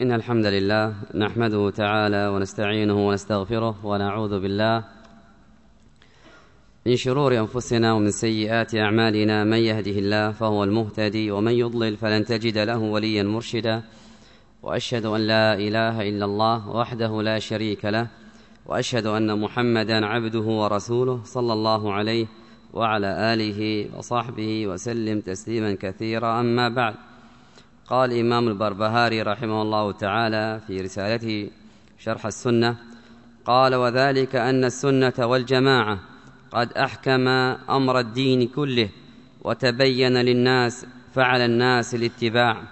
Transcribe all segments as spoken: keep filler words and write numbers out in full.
إن الحمد لله نحمده تعالى ونستعينه ونستغفره ونعوذ بالله من شرور أنفسنا ومن سيئات أعمالنا. من يهده الله فهو المهتدي ومن يضلل فلن تجد له وليا مرشدا. وأشهد أن لا إله إلا الله وحده لا شريك له، وأشهد أن محمدا عبده ورسوله صلى الله عليه وعلى آله وصحبه وسلم تسليما كثيرا. أما بعد، قال الإمام البربهاري رحمه الله تعالى في رسالته شرح السنة، قال: وذلك أن السنة والجماعة قد أحكم أمر الدين كله وتبين للناس فعلى الناس الاتباع.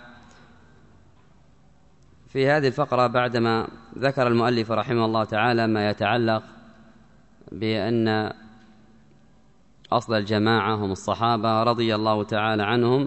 في هذه الفقرة بعدما ذكر المؤلف رحمه الله تعالى ما يتعلق بأن أصل الجماعة هم الصحابة رضي الله تعالى عنهم،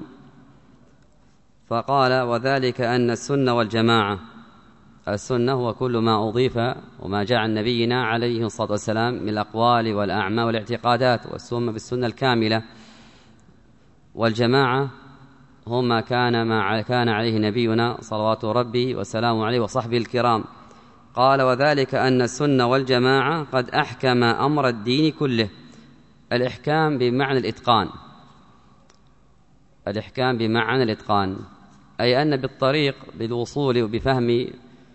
فقال: وذلك أن السنة والجماعة، السنة هو كل ما أضيف وما جاء عن نبينا عليه الصلاة والسلام من الأقوال والأعمال والاعتقادات، والسنة بالسنة الكاملة. والجماعة هم ما كان ما كان عليه نبينا صلوات ربي وسلامه عليه وصحبه الكرام. قال: وذلك أن السنة والجماعة قد أحكم أمر الدين كله. الإحكام بمعنى الإتقان، الإحكام بمعنى الإتقان، أي أن بالطريق بالوصول وبفهم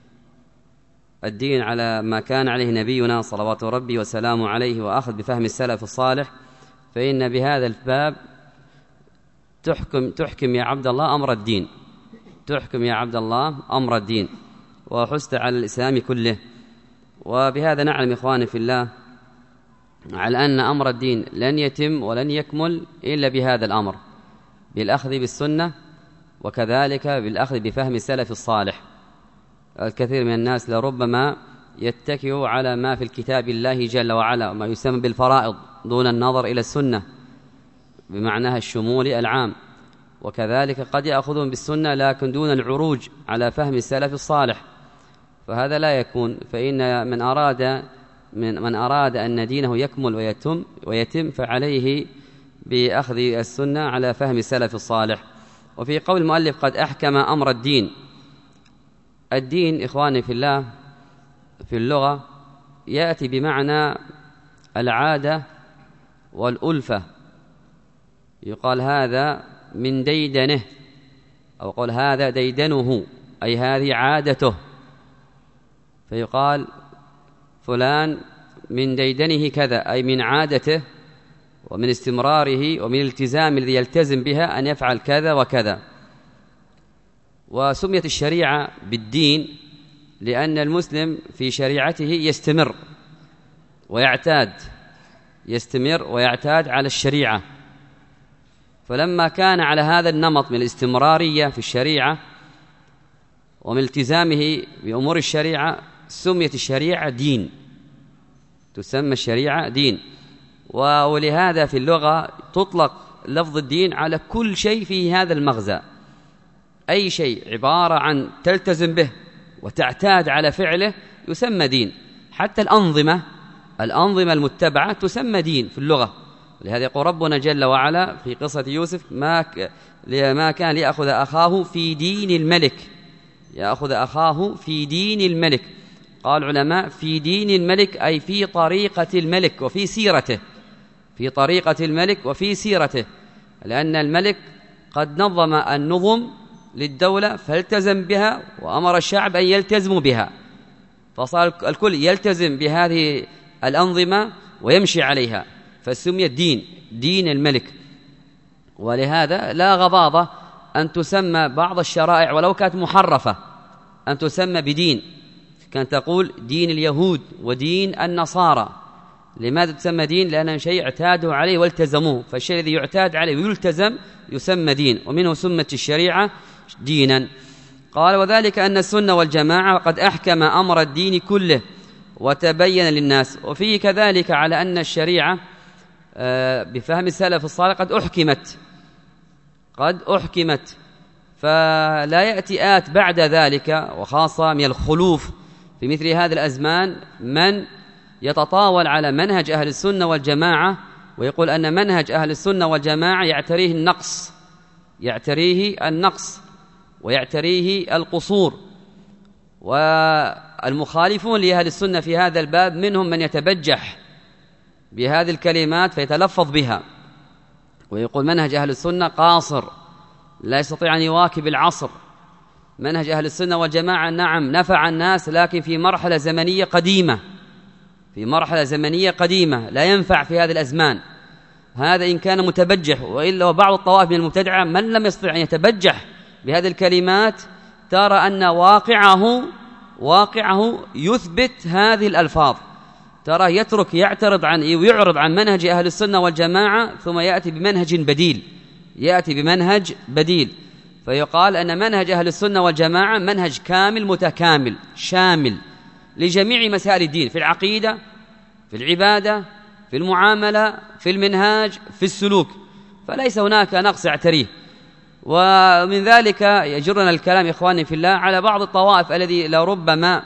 الدين على ما كان عليه نبينا صلوات ربي وسلامه عليه وأخذ بفهم السلف الصالح، فإن بهذا الباب تحكم, تحكم يا عبد الله أمر الدين، تحكم يا عبد الله أمر الدين، وحست على الإسلام كله. وبهذا نعلم إخواني في الله على أن أمر الدين لن يتم ولن يكمل إلا بهذا الأمر، بالأخذ بالسنة وكذلك بالأخذ بفهم السلف الصالح. الكثير من الناس لربما يتكئ على ما في الكتاب الله جل وعلا وما يسمى بالفرائض دون النظر إلى السنة بمعناها الشمولي العام، وكذلك قد يأخذون بالسنة لكن دون العروج على فهم السلف الصالح، فهذا لا يكون. فإن من أراد من, من أراد أن دينه يكمل ويتم, ويتم فعليه بأخذ السنة على فهم السلف الصالح. وفي قول المؤلف قد أحكم أمر الدين، الدين إخواني في الله في اللغة يأتي بمعنى العادة والألفة. يقال هذا من ديدنه، أو قال هذا ديدنه، أي هذه عادته، فيقال فلان من ديدنه كذا، أي من عادته ومن استمراره ومن الالتزام الذي يلتزم بها أن يفعل كذا وكذا. وسميت الشريعة بالدين لأن المسلم في شريعته يستمر ويعتاد يستمر ويعتاد على الشريعة، فلما كان على هذا النمط من الاستمرارية في الشريعة ومن التزامه بأمور الشريعة سميت الشريعة دين، تسمى الشريعة دين. ولهذا في اللغة تطلق لفظ الدين على كل شيء في هذا المغزى، أي شيء عبارة عن تلتزم به وتعتاد على فعله يسمى دين. حتى الأنظمة الأنظمة المتبعة تسمى دين في اللغة. لهذا يقول ربنا جل وعلا في قصة يوسف: ما ما كان ليأخذ أخاه في دين الملك، يأخذ أخاه في دين الملك. قال العلماء في دين الملك أي في طريقة الملك وفي سيرته، في طريقة الملك وفي سيرته، لأن الملك قد نظم النظم للدولة فالتزم بها وأمر الشعب أن يلتزموا بها، فصار الكل يلتزم بهذه الأنظمة ويمشي عليها، فسمي الدين دين الملك. ولهذا لا غضاضة أن تسمى بعض الشرائع ولو كانت محرفة أن تسمى بدين، كان تقول دين اليهود ودين النصارى. لماذا تسمى دين؟ لأنه شيء اعتادوا عليه والتزموه، فالشيء الذي يعتاد عليه ويلتزم يسمى دين، ومنه سمت الشريعة دينا. قال: وذلك أن السنة والجماعة قد أحكم أمر الدين كله وتبين للناس. وفيه كذلك على أن الشريعة بفهم السلف الصالح قد أحكمت قد أحكمت فلا يأتي آت بعد ذلك، وخاصة من الخلوف في مثل هذا الأزمان من يتطاول على منهج أهل السنة والجماعة ويقول أن منهج أهل السنة والجماعة يعتريه النقص يعتريه النقص ويعتريه القصور، والمخالفون لأهل السنة في هذا الباب منهم من يتبجح بهذه الكلمات فيتلفظ بها ويقول منهج أهل السنة قاصر لا يستطيع أن يواكب العصر. منهج أهل السنة والجماعة نعم نفع الناس لكن في مرحلة زمنية قديمة في مرحلة زمنية قديمة لا ينفع في هذه الأزمان. هذا إن كان متبجح، وإلا وبعض الطوائف من المبتدعة من لم يستطع أن يتبجح بهذه الكلمات ترى أن واقعه واقعه يثبت هذه الألفاظ، ترى يترك يعترض عن ويعرض عن منهج أهل السنة والجماعة ثم يأتي بمنهج بديل يأتي بمنهج بديل فيقال أن منهج أهل السنة والجماعة منهج كامل متكامل شامل لجميع مسائل الدين، في العقيدة، في العبادة، في المعاملة، في المنهاج، في السلوك، فليس هناك نقص يعتريه. ومن ذلك يجرنا الكلام إخواني في الله على بعض الطوائف الذي لربما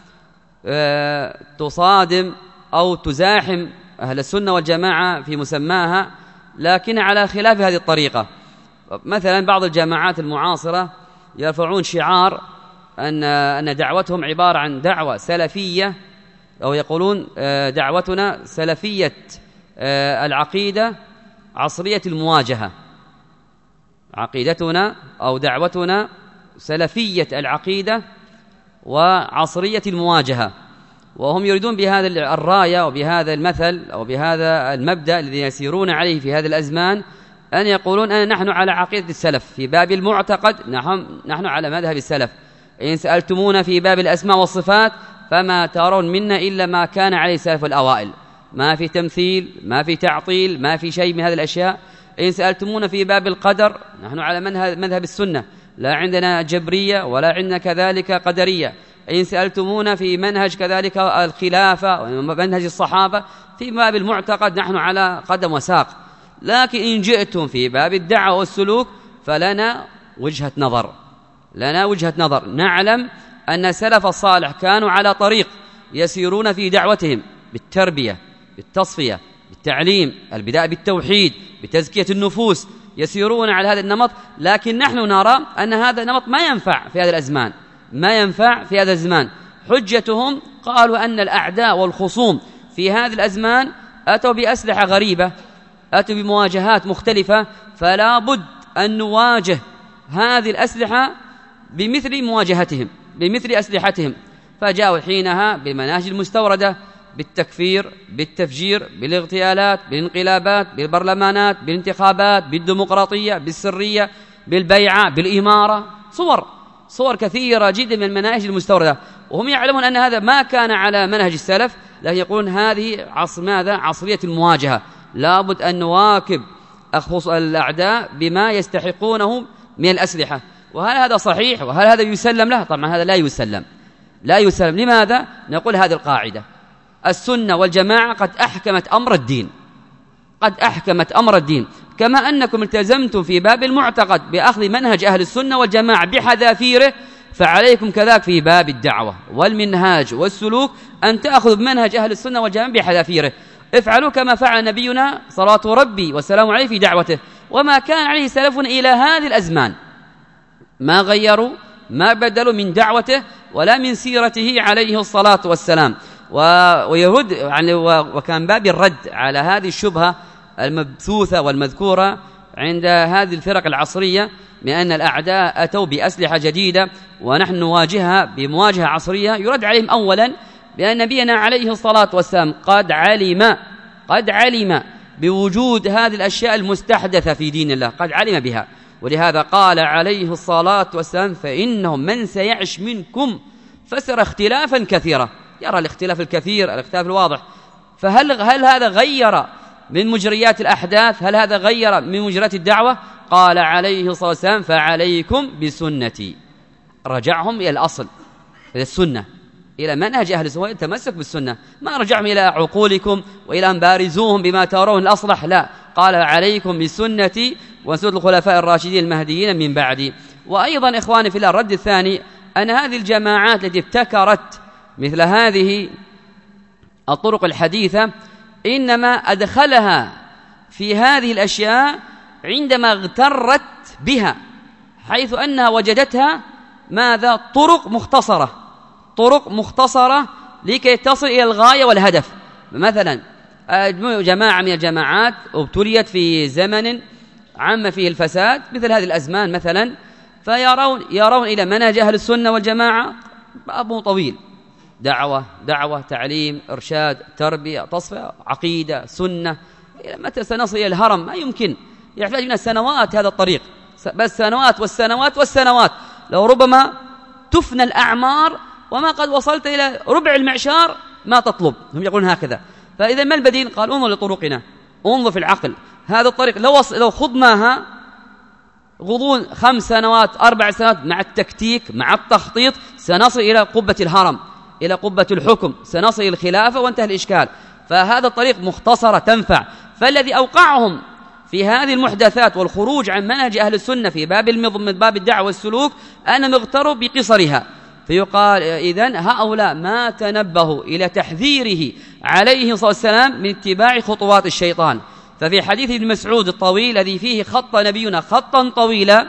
تصادم أو تزاحم أهل السنة والجماعة في مسماها لكن على خلاف هذه الطريقة. مثلا بعض الجماعات المعاصرة يرفعون شعار أن أن دعوتهم عبارة عن دعوة سلفية، أو يقولون دعوتنا سلفية العقيدة عصرية المواجهة. عقيدتنا أو دعوتنا سلفية العقيدة وعصرية المواجهة، وهم يريدون بهذا الراية وبهذا المثل أو بهذا المبدأ الذي يسيرون عليه في هذا الأزمان أن يقولون أن نحن على عقيدة السلف في باب المعتقد، نحن, نحن على مذهب السلف. إن سألتمونا في باب الأسماء والصفات فما ترون منا إلا ما كان عليه السلف الأوائل، ما في تمثيل، ما في تعطيل، ما في شيء من هذه الأشياء. إن سألتمونا في باب القدر نحن على مذهب السنة، لا عندنا جبرية ولا عندنا كذلك قدرية. إن سألتمونا في منهج كذلك الخلافة ومنهج الصحابة في باب المعتقد نحن على قدم وساق. لكن إن جئتم في باب الدعوة والسلوك فلنا وجهة نظر لنا وجهة نظر نعلم أن السلف الصالح كانوا على طريق يسيرون في دعوتهم بالتربية، بالتصفية، بالتعليم، البداية بالتوحيد، بتزكية النفوس، يسيرون على هذا النمط. لكن نحن نرى أن هذا النمط ما ينفع في هذا الأزمان ما ينفع في هذا الزمان. حجتهم قالوا أن الأعداء والخصوم في هذه الأزمان أتوا بأسلحة غريبة، أتوا بمواجهات مختلفة، فلا بد أن نواجه هذه الأسلحة بمثل مواجهتهم بمثل أسلحتهم. فجاءوا حينها بالمناهج المستوردة، بالتكفير، بالتفجير، بالاغتيالات، بالانقلابات، بالبرلمانات، بالانتخابات، بالديمقراطية، بالسرية، بالبيعة، بالإمارة، صور صور كثيرة جدا من المناهج المستوردة، وهم يعلمون أن هذا ما كان على منهج السلف، لكن يقولون هذه عصر ماذا؟ عصرية المواجهة، لابد أن نواكب أخص الأعداء بما يستحقونه من الأسلحة. وهل هذا صحيح؟ وهل هذا يسلم له؟ طبعا هذا لا يسلم لا يسلم. لماذا؟ نقول هذه القاعدة: السنة والجماعة قد أحكمت أمر الدين قد أحكمت أمر الدين كما أنكم التزمتم في باب المعتقد بأخذ منهج أهل السنة والجماعة بحذافيره، فعليكم كذلك في باب الدعوة والمنهاج والسلوك أن تأخذوا بمنهج أهل السنة والجماعة بحذافيره. افعلوا كما فعل نبينا صلوات ربي والسلام عليه في دعوته، وما كان عليه سلفنا إلى هذه الأزمان، ما غيروا ما بدلوا من دعوته ولا من سيرته عليه الصلاة والسلام. ويرد يعني وكان باب الرد على هذه الشبهة المبثوثة والمذكورة عند هذه الفرق العصرية بأن الأعداء أتوا بأسلحة جديدة ونحن نواجهها بمواجهة عصرية. يرد عليهم أولا بأن نبينا عليه الصلاة والسلام قد علم قد علم بوجود هذه الأشياء المستحدثة في دين الله، قد علم بها، ولهذا قال عليه الصلاة والسلام: فإنهم من سيعش منكم فسر اختلافا كثيرا. يرى الاختلاف الكثير، الاختلاف الواضح. فهل هل هذا غير من مجريات الأحداث؟ هل هذا غير من مجريات الدعوة؟ قال عليه الصلاة والسلام: فعليكم بسنتي. رجعهم إلى الأصل، إلى السنة، إلى منهج أهل السنة، التمسك بالسنة، ما رجعهم إلى عقولكم وإلى أن بارزوهم بما ترون الأصلح، لا، قال عليكم بسنتي وسنة الخلفاء الراشدين المهديين من بعدي. وأيضا إخواني في الله، الرد الثاني أن هذه الجماعات التي ابتكرت مثل هذه الطرق الحديثة إنما أدخلها في هذه الأشياء عندما اغترت بها، حيث أنها وجدتها ماذا؟ طرق مختصرة طرق مختصرة لكي تصل إلى الغاية والهدف. مثلا جماعة من الجماعات ابتليت في زمن عم فيه الفساد مثل هذه الأزمان مثلا، فيرون يرون إلى منهج أهل السنة والجماعة أبو طويل، دعوة دعوة تعليم إرشاد تربية تصفية عقيدة سنة، إلى متى سنصل إلى الهرم؟ ما يمكن، يحتاج لنا سنوات هذا الطريق، بس سنوات والسنوات والسنوات، لو ربما تفنى الأعمار وما قد وصلت إلى ربع المعشار ما تطلب. هم يقولون هكذا. فإذا ما البديل؟ قال انظر لطرقنا، انظر في العقل، هذا الطريق لو لو خضناها غضون خمس سنوات أربع سنوات مع التكتيك مع التخطيط سنصل إلى قبة الهرم، إلى قبة الحكم، سنصل إلى الخلافة وانتهى الإشكال. فهذا الطريق مختصرة تنفع. فالذي أوقعهم في هذه المحدثات والخروج عن منهج أهل السنة في باب من باب الدعوة والسلوك أنهم اغتروا بقصرها. فيقال إذن هؤلاء ما تنبهوا إلى تحذيره عليه الصلاة والسلام من اتباع خطوات الشيطان. ففي حديث ابن مسعود الطويل الذي فيه خط نبينا خطا طويلا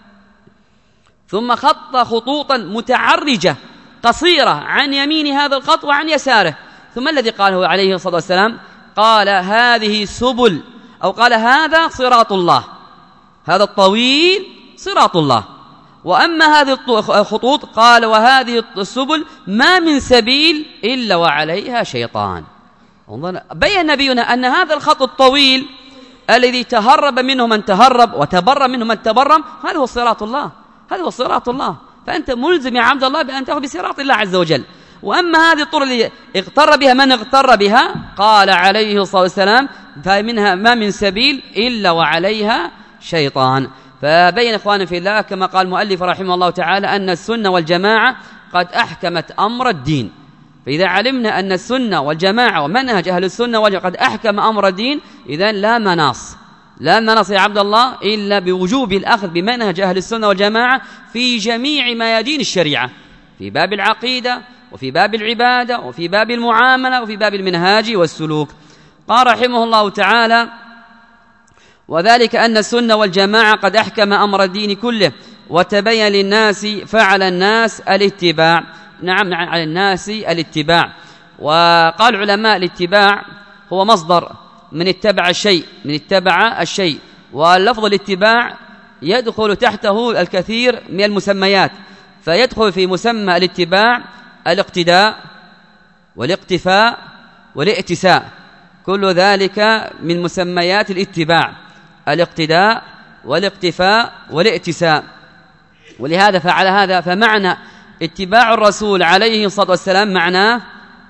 ثم خط خطوطا متعرجة قصيرة عن يمين هذا الخط وعن يساره، ثم الذي قاله عليه الصلاة والسلام قال هذه سبل، أو قال هذا صراط الله، هذا الطويل صراط الله، وأما هذه الخطوط قال وهذه السبل ما من سبيل إلا وعليها شيطان. بين نبينا أن هذا الخط الطويل الذي تهرب منه من تهرب وتبرم منه من تبرم هذا هو صراط الله، هذا هو صراط الله. فأنت ملزم يا عبد الله بأن تأخذ بصراط الله عز وجل. وأما هذه الطرق اللي اغتر بها من اغتر بها قال عليه الصلاة والسلام فمنها ما من سبيل إلا وعليها شيطان. فبين إخوانا في الله كما قال المؤلف رحمه الله تعالى أن السنة والجماعة قد أحكمت أمر الدين. فإذا علمنا أن السنة والجماعة ومنهج أهل السنة والجماعة قد أحكم أمر الدين إذن لا مناص لا مناص يا عبد الله إلا بوجوب الأخذ بمنهج أهل السنة والجماعة في جميع ميادين الشريعة، في باب العقيدة وفي باب العبادة وفي باب المعاملة وفي باب المنهاج والسلوك. قال رحمه الله تعالى وذلك أن السنة والجماعة قد أحكم أمر الدين كله وتبين للناس فعلى الناس الاتباع. نعم على الناس الاتباع. وقال علماء الاتباع هو مصدر من اتبع الشيء من اتبع الشيء واللفظ الاتباع يدخل تحته الكثير من المسميات، فيدخل في مسمى الاتباع الاقتداء والاقتفاء والائتساء، كل ذلك من مسميات الاتباع، الاقتداء والاقتفاء والائتساء. ولهذا فعل هذا فمعنى اتباع الرسول عليه الصلاة والسلام معناه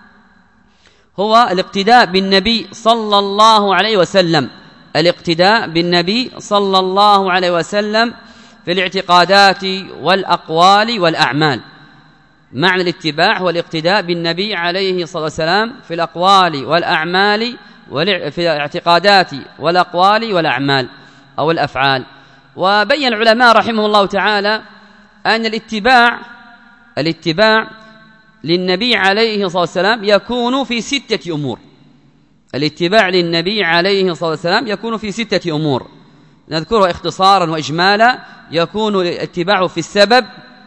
هو الاقتداء بالنبي صلى الله عليه وسلم، الاقتداء بالنبي صلى الله عليه وسلم في الاعتقادات والأقوال والأعمال. معنى الاتباع هو الاقتداء بالنبي عليه الصلاة والسلام في الأقوال والأعمال في الاعتقادات والأقوال والأعمال أو الأفعال. وبين العلماء رحمه الله تعالى أن الاتباع الاتباع للنبي عليه الصلاة والسلام يكون في ستة أمور. الاتباع للنبي عليه الصلاة والسلام يكون في ستة أمور نذكرها اختصارا وإجمالا. يكون الاتباع في السبب،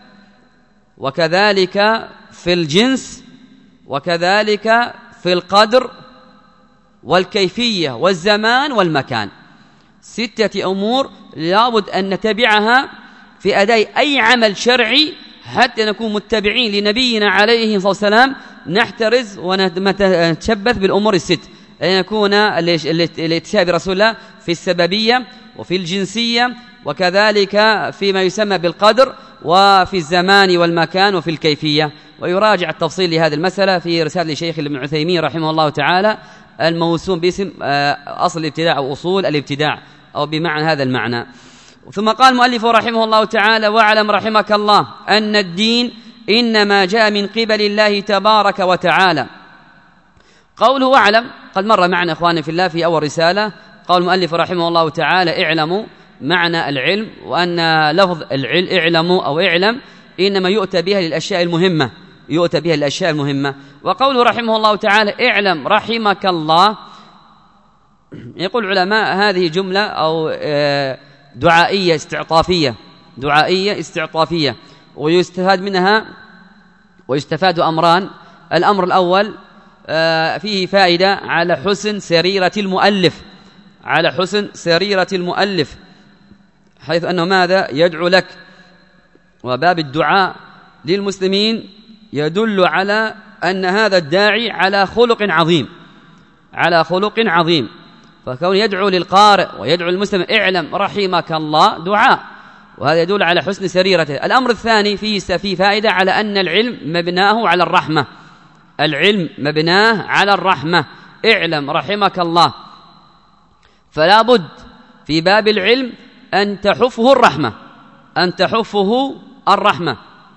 وكذلك في الجنس، وكذلك في القدر والكيفية والزمان والمكان. ستة أمور لابد أن نتبعها في أداء أي عمل شرعي حتى نكون متبعين لنبينا عليه الصلاة والسلام، نحترز ونتشبث بالأمور الست، أن يكون الاتباع برسول الله في السببية وفي الجنسية وكذلك فيما يسمى بالقدر وفي الزمان والمكان وفي الكيفية. ويراجع التفصيل لهذه المسألة في رسالة شيخ ابن عثيمين رحمه الله تعالى الموسوم باسم أصل الابتداع أو أصول الابتداع أو بمعنى هذا المعنى. ثم قال المؤلف رحمه الله تعالى واعلم رحمك الله أن الدين إنما جاء من قبل الله تبارك وتعالى. قوله واعلم قد مر معنا إخواني في الله في أول رسالة. قال المؤلف رحمه الله تعالى اعلموا معنى العلم، وأن لفظ العلم اعلموا أو اعلم إنما يؤتى بها للأشياء المهمة يؤتى بها للأشياء المهمة. وقوله رحمه الله تعالى اعلم رحمك الله، يقول العلماء هذه جملة أو دعائية استعطافية دعائية استعطافية ويستفاد منها ويستفاد أمران. الأمر الأول فيه فائدة على حسن سريرة المؤلف، على حسن سريرة المؤلف، حيث أنه ماذا يدعو لك، وباب الدعاء للمسلمين يدل على أن هذا الداعي على خلق عظيم، على خلق عظيم. فكون يدعو للقارئ ويدعو المسلم اعلم رحمك الله دعاء، وهذا يدل على حسن سريرته. الأمر الثاني فيه في فائدة على أن العلم مبناه على الرحمة، العلم مبناه على الرحمة، اعلم رحمك الله. فلا بد في باب العلم أن تحفه الرحمة، أن تحفه الرحمة.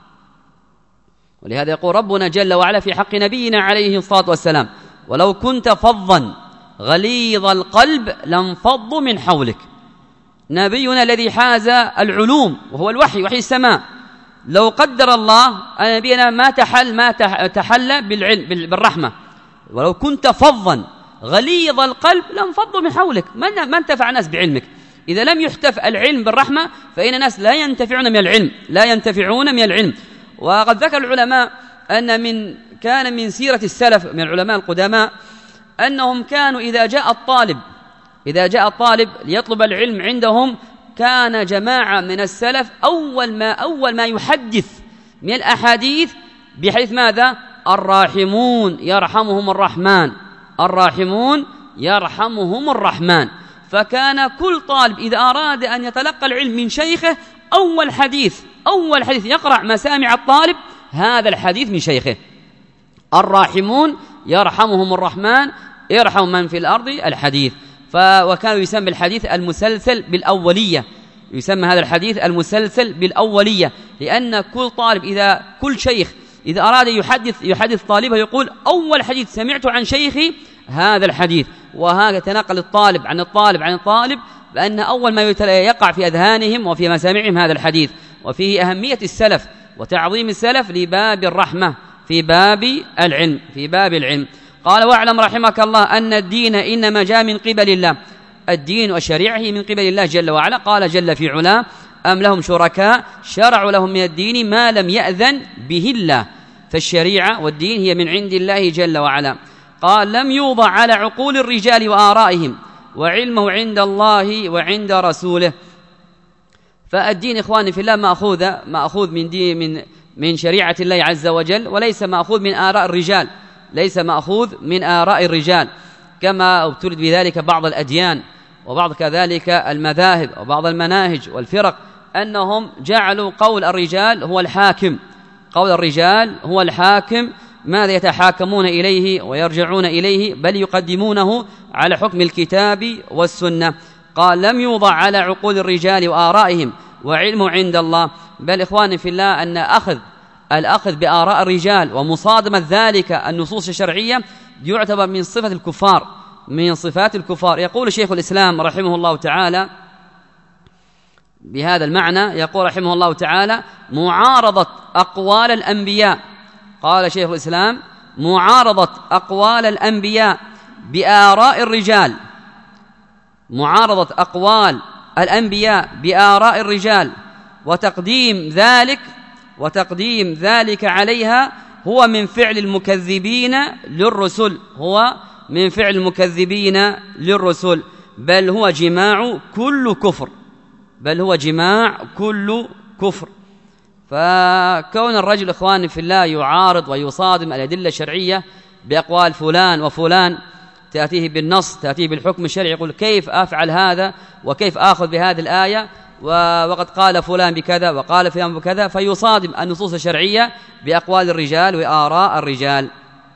ولهذا يقول ربنا جل وعلا في حق نبينا عليه الصلاة والسلام: ولو كنت فظا غليظ القلب لانفضوا من حولك. نبينا الذي حاز العلوم وهو الوحي، وحي السماء، لو قدر الله أن نبينا ما تحل ما تحلى بالعلم بالرحمة. ولو كنت فظا غليظ القلب لانفضوا من حولك. ما انتفع الناس بعلمك. إذا لم يحتف العلم بالرحمة فإن الناس لا ينتفعون من العلم، لا ينتفعون من العلم. وقد ذكر العلماء أن من كان من سيرة السلف من العلماء القدماء أنهم كانوا إذا جاء الطالب إذا جاء الطالب ليطلب العلم عندهم، كان جماعة من السلف أول ما أول ما يحدث من الأحاديث بحيث ماذا؟ الراحمون يرحمهم الرحمن، الراحمون يرحمهم الرحمن. فكان كل طالب إذا أراد أن يتلقى العلم من شيخه أول حديث أول حديث يقرأ مسامع الطالب هذا الحديث من شيخه: الراحمون يرحمهم الرحمن يرحم من في الأرض الحديث. وكان يسمى الحديث المسلسل بالأولية، يسمى هذا الحديث المسلسل بالأولية، لأن كل طالب إذا كل شيخ إذا أراد يحدث يحدث طالبه يقول أول حديث سمعت عن شيخي هذا الحديث. وهذا تنقل الطالب عن الطالب عن الطالب بأن أول ما يقع في أذهانهم وفي مسامعهم هذا الحديث. وفيه أهمية السلف وتعظيم السلف لباب الرحمة في باب العلم في باب العلم. قال: واعلم رحمك الله أن الدين إنما جاء من قبل الله. الدين والشريعة هي من قبل الله جل وعلا. قال جل في علاه: أم لهم شركاء شرعوا لهم من الدين ما لم يأذن به الله. فالشريعة والدين هي من عند الله جل وعلا. قال: لم يوضع على عقول الرجال وآرائهم وعلمه عند الله وعند رسوله. فالدين إخواني في الله مأخوذ مأخوذ من دين من من شريعة الله عز وجل، وليس مأخوذ من آراء الرجال، ليس مأخوذ من آراء الرجال، كما ابتلت بذلك بعض الأديان وبعض كذلك المذاهب وبعض المناهج والفرق، أنهم جعلوا قول الرجال هو الحاكم، قول الرجال هو الحاكم، ماذا يتحاكمون إليه ويرجعون إليه، بل يقدمونه على حكم الكتاب والسنة. قال: لم يوضع على عقول الرجال وآرائهم وعلمه عند الله. بل إخواني في الله أن أخذ الأخذ بآراء الرجال ومصادمة ذلك النصوص الشرعية يعتبر من صفة الكفار، من صفات الكفار. يقول شيخ الإسلام رحمه الله تعالى بهذا المعنى، يقول رحمه الله تعالى: معارضة أقوال الأنبياء. قال شيخ الإسلام: معارضة أقوال الأنبياء بآراء الرجال، معارضة أقوال الأنبياء بآراء الرجال وتقديم ذلك وتقديم ذلك عليها هو من فعل المكذبين للرسل، هو من فعل المكذبين للرسل، بل هو جماع كل كفر، بل هو جماع كل كفر. فكون الرجل إخواني في الله يعارض ويصادم الأدلة الشرعية بأقوال فلان وفلان، تأتيه بالنص، تأتيه بالحكم الشرعي، يقول كيف أفعل هذا وكيف آخذ بهذه الآية وقد قال فلان بكذا وقال فلان بكذا، فيصادم النصوص الشرعية بأقوال الرجال وآراء الرجال.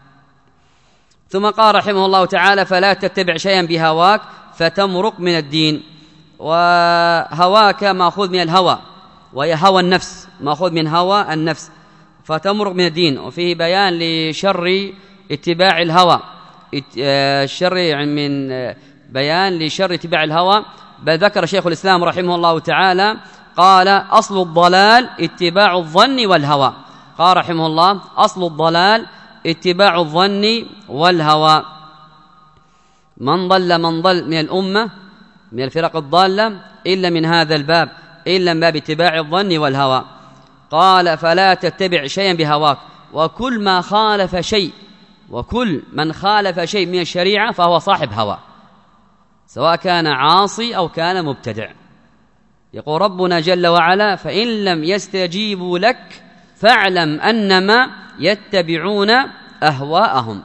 ثم قال رحمه الله تعالى: فلا تتبع شيئا بهواك فتمرق من الدين. وهواك مأخوذ من الهوى، وهي هوى النفس، مأخوذ من هوى النفس، فتمرق من الدين. وفيه بيان لشر اتباع الهوى، الشر يعني من بيان لشر اتباع الهوى. بل ذكر شيخ الإسلام رحمه الله تعالى قال: أصل الضلال اتباع الظن والهوى. قال رحمه الله: أصل الضلال اتباع الظن والهوى. من ضل من ضل من الأمة من الفرق الضالة إلا من هذا الباب، إلا من باب اتباع الظن والهوى. قال: فلا تتبع شيئا بهواك، وكل ما خالف شيء وكل من خالف شيء من الشريعة فهو صاحب هوى، سواء كان عاصي أو كان مبتدع. يقول ربنا جل وعلا: فإن لم يستجيبوا لك فاعلم أنما يتبعون أهواءهم.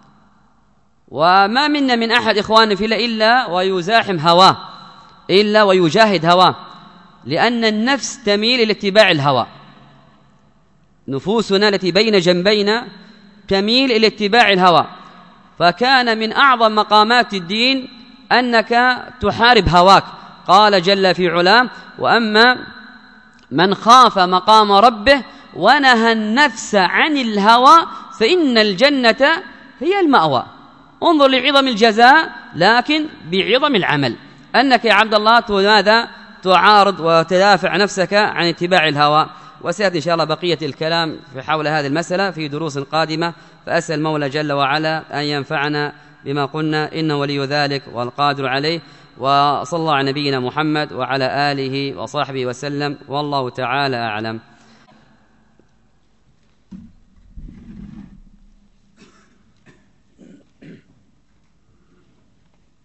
وما منا من أحد إخواننا في الله إلا ويزاحم هواه، إلا ويجاهد هواه، لأن النفس تميل إلى اتباع الهوى. نفوسنا التي بين جنبينا تميل إلى اتباع الهوى، فكان من أعظم مقامات الدين أنك تحارب هواك. قال جل في علاه: وأما من خاف مقام ربه ونهى النفس عن الهوى فإن الجنة هي المأوى. انظر لعظم الجزاء لكن بعظم العمل، أنك يا عبد الله ماذا تعارض وتدافع نفسك عن اتباع الهوى. وسيأتي إن شاء الله بقية الكلام في حول هذه المسألة في دروس قادمة، فأسأل المولى جل وعلا أن ينفعنا بما قلنا، إنه ولي ذلك والقادر عليه. وصلى الله على نبينا محمد وعلى آله وصحبه وسلم، والله تعالى أعلم.